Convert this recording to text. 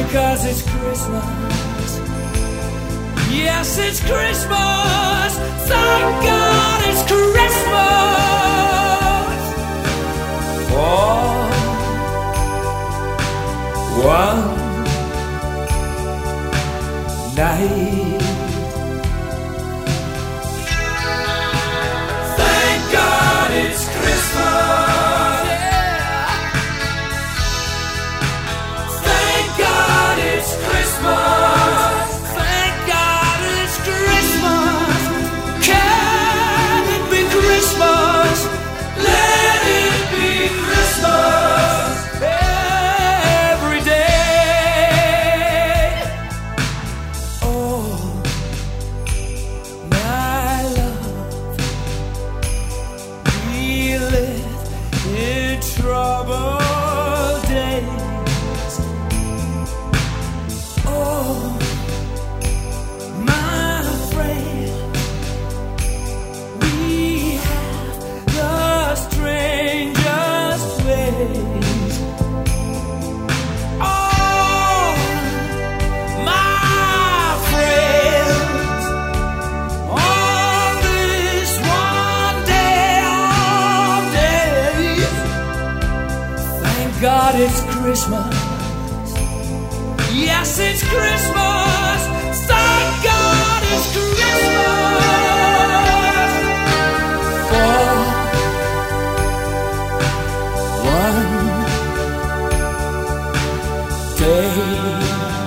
'cause it's Christmas. Yes, it's Christmas. Thank God it's Christmas. For one night. Thank God it's Christmas. Yeah. Thank God it's Christmas. Thank God it's Christmas. Can it be Christmas? Let it be Christmas every day. Oh, my love, we live in troubled days. Oh, my friend, we have the strangest ways. Oh, my friends, on this one day of days, thank God it's Christmas. Yes, it's Christmas. Thank God it's Christmas. For one day.